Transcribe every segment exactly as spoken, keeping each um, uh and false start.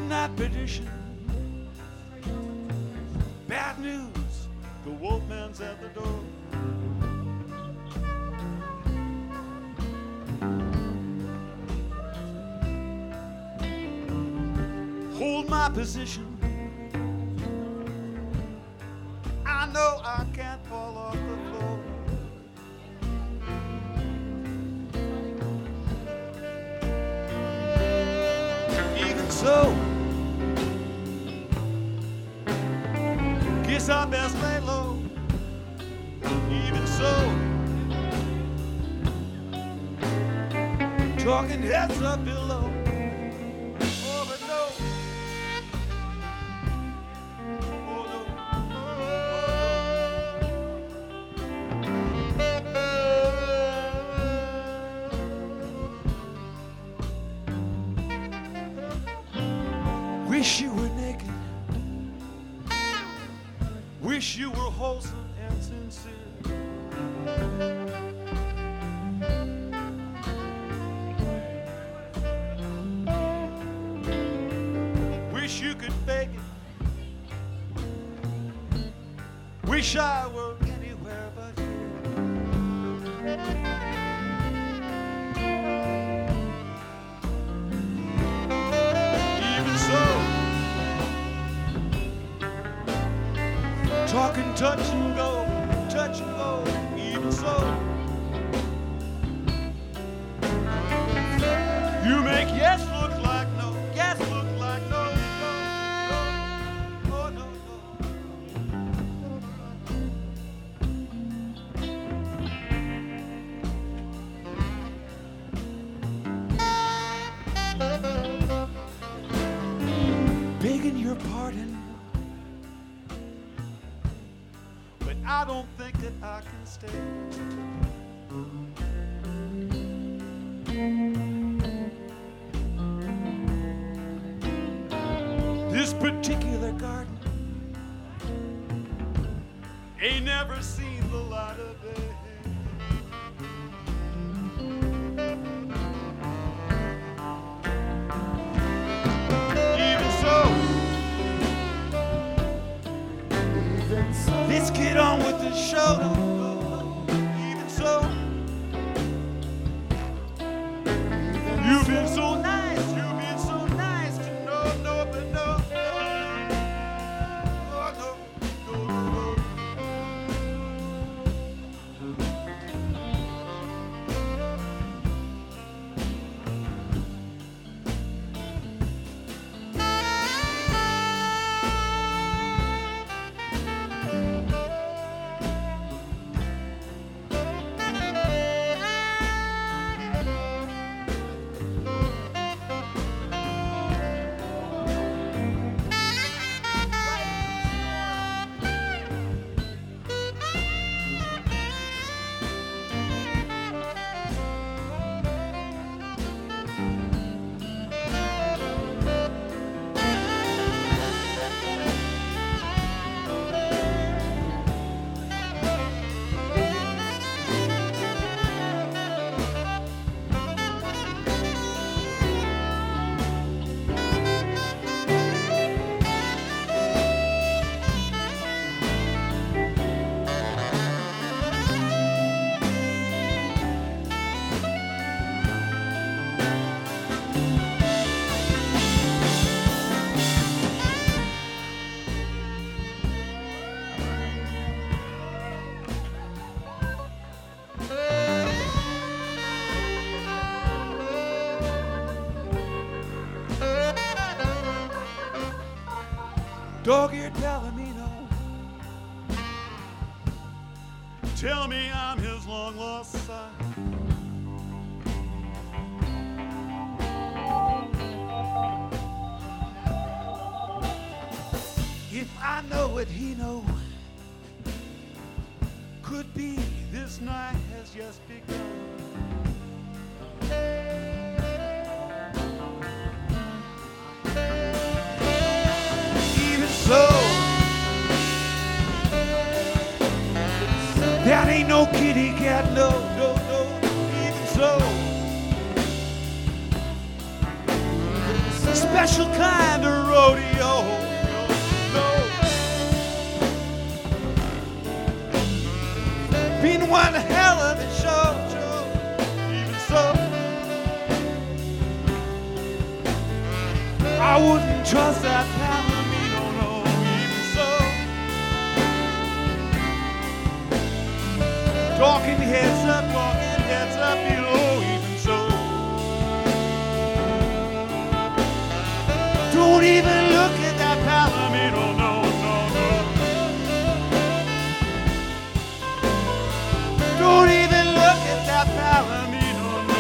Midnight perdition. Bad news, the wolfman's at the door. Hold my position. I know I can't fall off the floor. Even so, guess I best lay low. Even so, talking heads up below. Oh, but no. Oh, no. Wish you were naked. Wish you were wholesome and sincere. Wish you could fake it. Wish I were anywhere but here. Even so, talking touch and go, touch and go, even so. You make yes look like no, yes look like no, no, no, oh, no, no. Begging your pardon. I don't think that I can stay. This particular garden ain't never seen the light of day. Even so, let's get on with the show. Even so, you've been so nice, you've been so nice to know, no, but no, oh, no, no, no, dog ear telling me no. Tell me I'm his long lost son. If I know what he know, could be this night has just begun. So, that ain't no kitty cat, no, no, no, even so. special kind of rodeo. No. Been one hell of a show, show. Even so, I wouldn't trust that Palomino, no. Even so, talking heads up, talking heads up below. Even so, don't even look at that Palomino, no, no, no. Don't even look at that Palomino, no.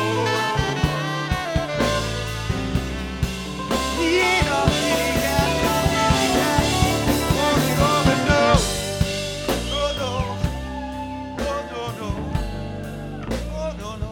He ain't a kitty cat, no kitty cat. Oh, no, no, no, no, no, no, oh, no, no,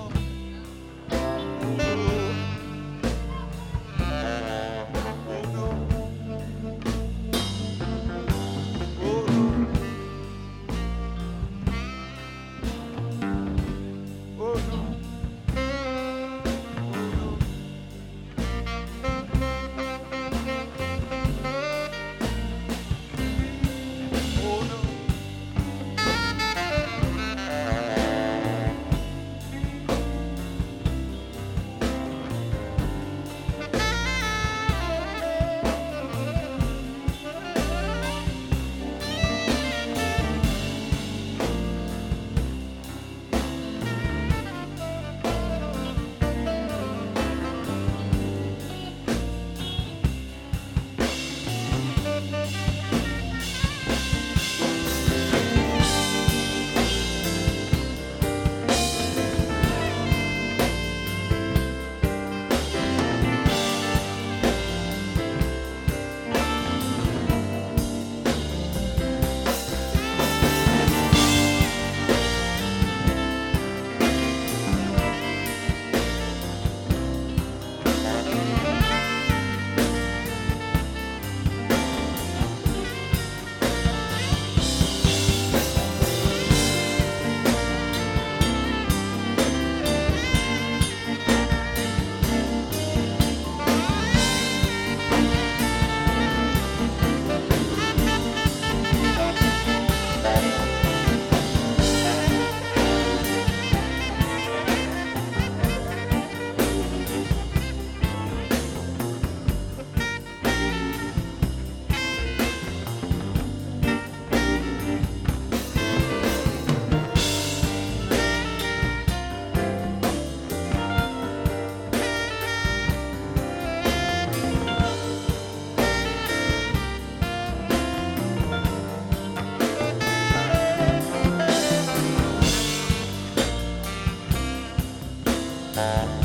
Bye.